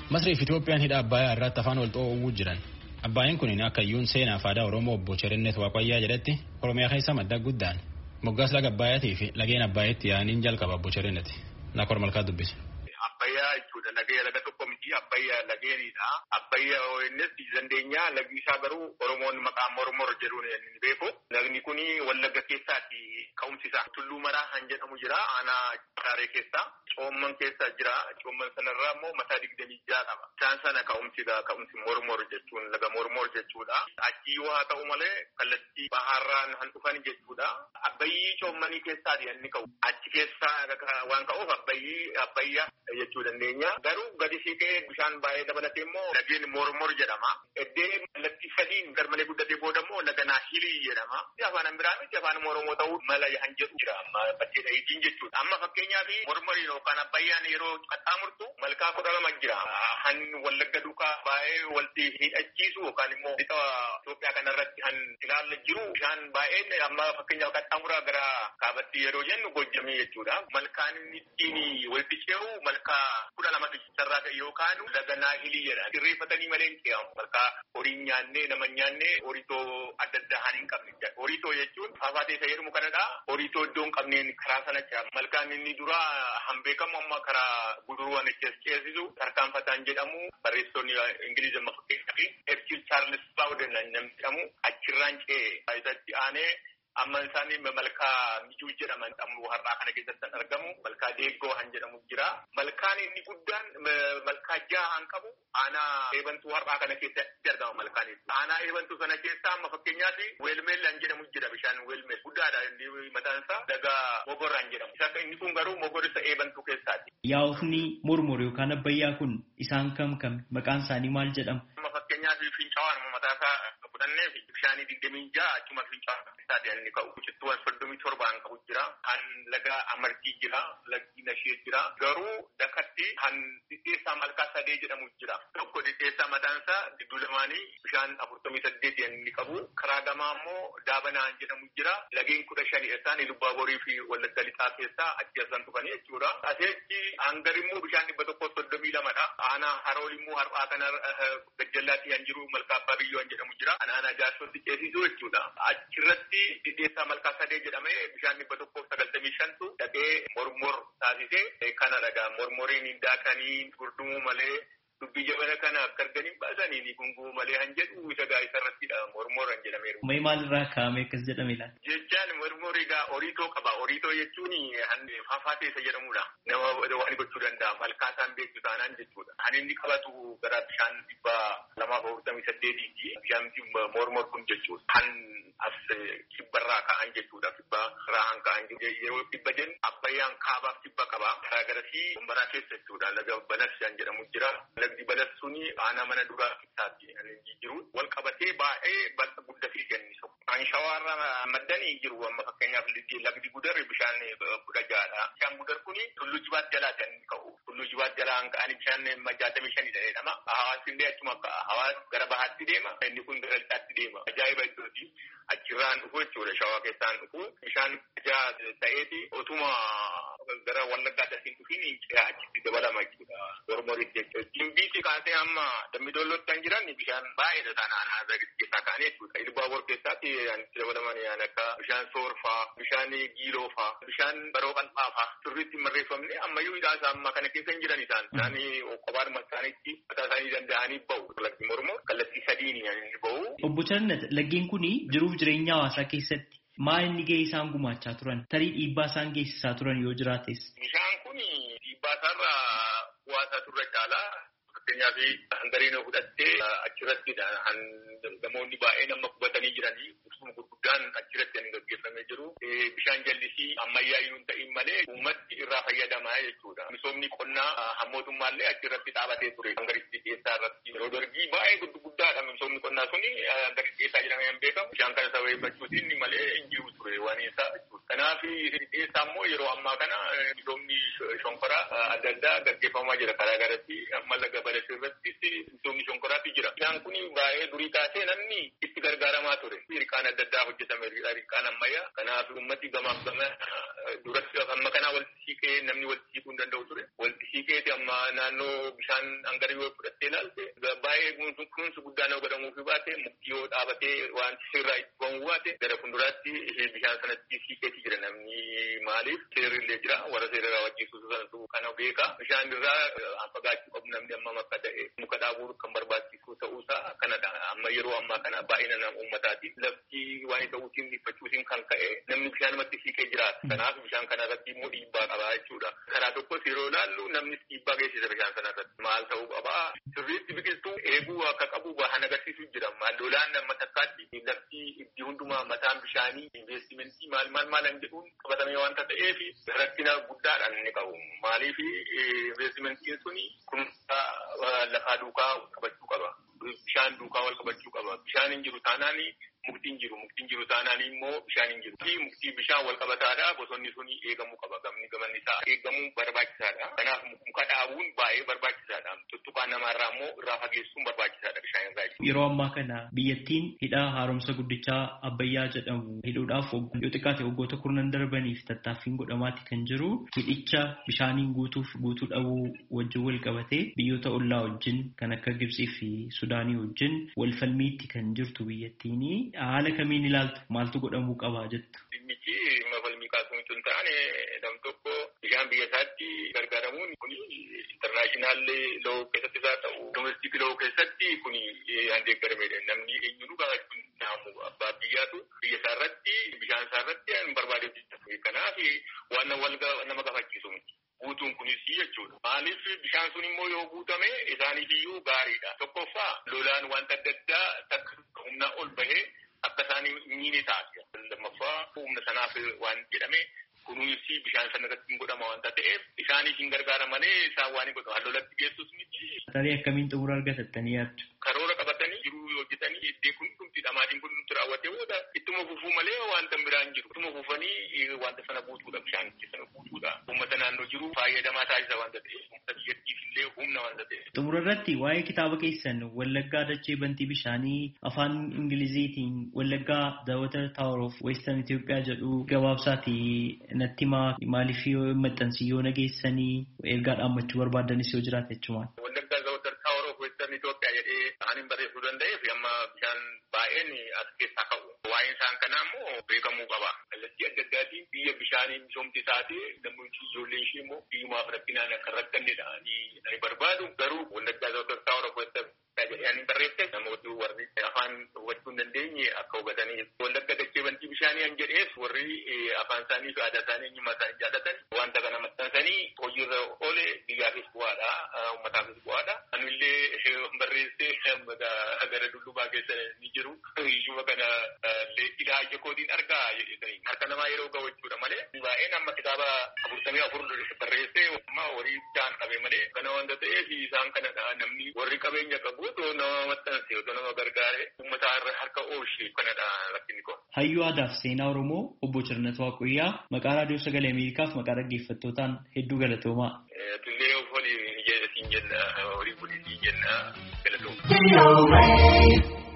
Masrii fi Itoophiyaan hidha Abbayyaa irratti afaan wal xoo'uu jiran. Abbaayeen kun akka iyyuun seenaa fi aadaa Oromoo obbo Cherennet Waaqayyaa jedhetti Oromiyaa keessa madda guddaan. Moggaas laga Abbaayaatii fi lageen Abbaayeetti yaa'aniin jalqaba obbo Cherennet. Naakor Malkaa dubbise. Abbayyaa jechuudha laga tokko miti Abbayyaa lageenidha. Abbayyaa innis dandeenyaa lagi isaa garuu Oromoon maqaa mormor jedhuun ni beeku. Lagni kun Wallagga keessaatti ka'umsiisa. Tulluu Maraa kan jedhamu jira aanaa Hararee keessa. Coomman keessa jira. Coomman sanarraa immoo mataa 26 qaba. Isaan sana ka'umsi mormor jechuun laga mormor jechuudha. Achi yoo haa ta'u malee kallattii baharraan han dhufan jechuudha. Abbayyii coommanii keessaati inni ka'u. Achi keessaa waan ka'uuf Abbayyaa jechuu dandeenya. Garuu gadi siqee bishaan baay'ee dabalatee immoo lageen mormor jedhama. Eddee kallattii sadiin garmalee guddatee booda immoo laga Naahilii jedhama. Afaan biraa miti afaan Oromoo ta'uu mala han jedhu jira amma bakkee dhahiitiin jechuudha. Amma fakkeenyaaf mormor yookaan Abbayyaan yeroo qaxxaamurtu malkaa 12 jira. Han Wallagga duukaa baay'ee walitti hidhachiisu yookaan immoo lixa Itoophiyaa kanarratti han ilaalla jiru bishaan baay'een amma fakkeenyaaf qaxxaamuraa gara kaabatti yeroo jennu Gojjamee jechuudha. Malkaan inni ittiin walitti ce'u malkaa 12 sarara ta'e yookaan laga Naahilii jedha. Sirreeffatanii malee hin ce'amu. Malkaa horii nyaannee nama nyaannee horitoo adda addaa han hin qabne. Horitoo jechuun faafaatee fayyadamu kanadha. Horitoo iddoo hin qabneen karaa sana ce'ama. Malkaan inni dura han beekamu amma karaa guduruwwan ceesisu tarkaanfataan jedhamu barreessonni Ingiliizi amma fakkeenyaaf F. Charles Bawden namni jedhamu achirraan ce'ee isatti aanee amma isaanii malkaa mijuu jedhaman ammoo har'aa kana keessatti argamu malkaa deeggoo han jedhamu jira. Malkaan inni guddaan malkaa 6 han qabu aanaa eebantuu har'aa kana keessatti argama malkaan. Aanaa eebantuu sana keessaa amma fakkeenyaaf weelmeel han jedhamu jira bishaan weelmeel guddaadha inni mataan isaa laga mogor han jedhamu. Isa inni kun garuu mogor isa eebantuu keessaati. Yaa'ofni mormor yookaan Abbayyaa kun isaan kam maqaan isaanii maal jedhamu? Amma fakkeenyaaf Fincaawaan mataa isaa fudhannee bishaanii 26 achuma Fincaawaan isaati inni ka'u. Cittuuwwan 37 qabu jira. Han laga Amartii jira. Lagni Nashee jira. Garuu dakatti han dhidheessaa malkaa 3 jedhamu jira. Tokko dhidheessaa mataan isaa gidduu lamaanii bishaan 48 inni qabu. Karaa gamaa immoo Daabanaa jedhamu jira. Lageen 15 isaan Lubbaaborii fi Wallagga Lixaa keessaa achi asan dhufanii jechuudha. Aseetti hangar immoo bishaan 132dha. Aanaa Harool immoo har'aa kana gajjallaatti han jiru malkaa Abbaa Biyyoo han jedhamu jira. Aanaa Jaarsootti ceesisuu jechuudha. Achirratti dhidheessaa malkaa 3 jedhamee bishaan 195tu dhaqee mormor taasisee kana dhagaa mormoriin daakanii gurdumuu malee dubbii jabana kana akka arganii baasanii gunguu malee han jedhu isa isarrattidha mormor han jedhameeru. Mee maalirraa kaa'ame akkas jedhamedha? Jechaan mormoriidha horitoo qaba. Horitoo jechuun han faafaatee isa jedhamudha. Nama waan gochuu danda'a malkaa isaan beektu taanaan jechuudha. Han inni qabatu gara bishaan 248 bishaan mormor kun jechuudha. Han as kibbarraa ka'an jechuudha. Kibbarraa han ka'an yeroo kibba jennu Abbayyaan kaabaaf kibba qaba. Karaa garasii umbaraa keessa jechuudha. Laga Balas han jedhamu jira. Lagdi Balas suni aanaa mana duraa keessaatti jiru. Wal qabatee baay'ee bal'a guddatee kennisu. Kan shawaarraa maddanii jiru amma fakkeenyaaf lagdi Gudar bishaan 16dha. Bishaan Gudar kuni Tulluu Jibaat jalaa kan ka'u. Tulluu Jibaat jalaa kan ka'an bishaan 65 jedhama. Hawaasni illee achuma hawaas gara bahaatti deema. Inni kun gara lixaatti deema. Ajaa'iba iddooti. Achirraan dhufu jechuudha shawaa keessaan dhufu. Bishaan ajaa ta'eeti otuma gara Wallaggaa dasiin dhufiin achitti dabalama jechuudha. Mormoritti jechuudha. Jimbiitti kaasee amma Dambidollootti kan jiran bishaan baay'eedha taanaan keessaa ka'anii jechuudha. Ilbaabor keessaatti itti dabalaman yaan akka bishaan Soorfaa, bishaan Giiloofaa, bishaan Baroo Qal'aafaa sirriitti marreeffamne ammayyuu hidhaasa amma kana keessa hin jiran isaan. Isaanii qophaadhuma isaaniitti mataa isaanii danda'anii bahu. Lagdi mormor kallattii sadiin ni bahu. Obbo Cherennet laggeen kuni jiruuf jireenya hawaasaa keessatti maal inni gahee isaan gumaachaa turan? Tarii dhiibbaa isaan geessisaa turan yoo jiraates? Bishaan kun dhiibbaa isaarraa bu'aasaa turre caalaa fakkeenyaaf hangariin fudhattee achirratti namoonni baay'een amma qubatanii jiranii ibsuma gurguddaan achirratti kan gaggeeffamee jiru. Bishaan jallisii ammayyaayyuu hin ta'in malee uummatti irraa fayyadamaa jechuudha. Misoomni qonnaa hammootummaallee achirratti dhaabatee ture. Hangaritti keessaa irratti yeroo dargii baay'ee guddaadha misoomni qonnaa suni hangaritti keessaa jedhamee hin beekamu. Bishaan kana sababeeffachuutiin malee hin jiru ture waan isaa jechuudha. Kanaaf keessaa immoo yeroo ammaa kana misoomni shonkoraa adda addaa gaggeeffamaa jira karaa garatti amma laga Balas irrattis misoomni shonkoraatti jira. Bishaan kun baay'ee durii kaasee namni itti gargaaramaa ture. Riqaan adda addaa hojjetame riqaan ammayyaa. Kanaaf uummati gamaaf gama duratti amma kana walitti siqee namni walitti siquu hin danda'u ture. Walitti siqeeti amma naannoo bishaan hangara yoo fudhattee ilaalte baay'ee kunuunsi guddaan yoo godhamuufi baate mukti yoo dhaabatee wanti sirraa itti ba'uu baate gara fuulduraatti bishaan sanatti siqeeti jira namni maaliif seerrillee jira warra seera raawwachiisuutu sanatu kana beeka. Bishaan irraa fagaachuu qabu namni amma makka ta'e muka dhaabuu kan barbaachisu ta'uusaa kanadha. Amma yeroo ammaa kana baay'ina nama uummataati. Lafti waan ta'uutiin dhiphachuutiin kan ka'e namni bishaanumatti siqee jiraata. Kanaaf bishaan kana irratti immoo dhiibbaa qaba jechuudha. Karaa tokkos yeroo ilaallu namnis dhiibbaa geessisa bishaan sana irratti. Maal ta'uu qaba? Sirriitti biqiltuu eeguu akka qabu waan agarsiisu jira. Lolaan amma takkaatti lafti itti hundumaa mataan bishaanii investimentii maal hin jedhuun qabatamee waanta ta'eef rakkina guddaadhaan inni qabu. Maaliif investimentiin suni kunuunsa lafaa duukaa qabachuu qaba. Bishaan duukaa wal qabachuu qaba. Bishaan hin jiru taanaan muktiin jiru taanaan immoo bishaan hin jiru. Muktii bishaan wal qabataadha. Bosonni suni eegamuu qaba. Gamanni isaa eegamuu barbaachisaadha. Kanaaf muka dhaabuun baay'ee barbaachisaadha. Tuttuqaa namaarraa immoo irraa fageessuun barbaachisaadha bishaan irraa. Yeroo ammaa kana biyyattiin hidhaa haaromsa guddichaa Abbayyaa jedhamu hidhuudhaaf yoo xiqqaate waggoota kurnan darbaniif tattaaffiin godhamaatti kan jiru. Hidhicha bishaaniin guutuu dhabuu wajjin wal qabatee biyyoota ollaa wajjin kan akka Gibxii fi Sudaanii wajjin wal falmiitti kan jirtu biyyattiin. Haala kamiin ilaaltu maaltu godhamuu qaba jettu? Dhimmichi mafalmii kaasuun tun taane nam tokko bishaan biyya isaatti gargaaramuun kun intarnaashinaal loo keessatti isaa ta'u domestik loo keessatti kun handeeggaramedha. Namni eenyuun gaafachuun naamu abbaa biyyaatu biyya isaa irratti bishaan isaa irratti hin barbaadeetti. Kanaaf waan nama gaafachiisu miti. Guutuun kunis jechuudha. Maaliif bishaan sun immoo yoo guutame isaaniif iyyuu gaariidha. Tokkoffaa lolaan wanta adda addaa takka humna ol bahee akka isaanii miini taasisa. Lammaffaa humna sanaaf waan jedhame kunuunsi bishaan sana irratti hin godhama wanta ta'eef isaaniif hin gargaaramanii isaan waan hin godhamu. Lolatti geessus miti. Tarii akkamiin xumura argatattanii yaaddu? Karoora qabatanii jiruu hojjetanii iddee kun dhamaatiin kun raawwatee booda ittuma fufuu malee wanta biraan jiru. Ittuma fufanii wanta sana guutuudha bishaan sana guutuudha. Uummata naannoo jiru fayyadamaa taasisa wanta ta'eef uummata biyyattiif illee humna wanta ta'eef. Xumura irratti waa'ee kitaaba keessan Wallaggaa dachee bantii bishaanii afaan Ingiliziitiin Wallaggaa The Water Tower of Western Ethiopia jedhu gabaabsaati natti maaliif yoo maxxansi yoo nageessanii ergaa dhaammachuu barbaadanis yoo jiraate jechuudha. Wallaggaa The Water Tower of Western Ethiopia jedhee ani barreessuu danda'eef amma bishaan baay'een as keessaa ka'u. Waa'een isaan kanaa immoo beekamuu qaba. Kallattii adda addaatiin biyya bishaanii misoomti isaati namoonni ijoollee ishee immoo biyyumaaf rakkinaan akka rakkannedha. Ani barbaadu garuu Wallaggaa The Water Tower of Western jedhee ani barreesse namooti warri afaan hubachuu hin dandeenye akka hubatanii Wallagga dachee bantii bishaanii an jedhees warri afaan isaanii fi aadaa isaanii eenyummaa isaanii jaallatan wanta kana maxxansanii hojiirra oole biyyaafis bu'aadha uummataafis bu'aadha. Anillee barreessee gara dullubaa keessa ni jiru. Iyyuma kana ilaa ija kootiin argaa jedhanii harka namaa yeroo ga'u jechuudha malee baay'een amma kitaaba 44 barreessee amma horii jaan qabe malee kana wanta ta'eef isaan kanadha namni warri qabeenya qabu otoo nama maxxanse otoo nama gargaare uummata harka oolchee kanadha rakkinni koo. Hayyuu aadaa fi seenaa Oromoo obbo Cirnet Waaqoyyaa maqaa raadiyoo sagalee Ameerikaaf maqaa dhaggeeffattootaan hedduu galatoomaa. Tullee horii jenna horii bulii jenna galatoomaa.